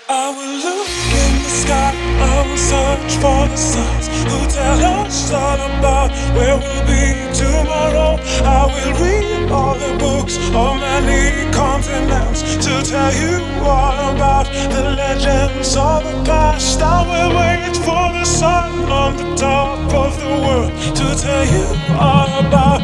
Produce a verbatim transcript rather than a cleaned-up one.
I will look in the sky, I will search for the signs who tell us all about where we'll be tomorrow. I will read all the books on many continents to tell you all about the legends of the past. I will wait for the sun on the top of the world to tell you all about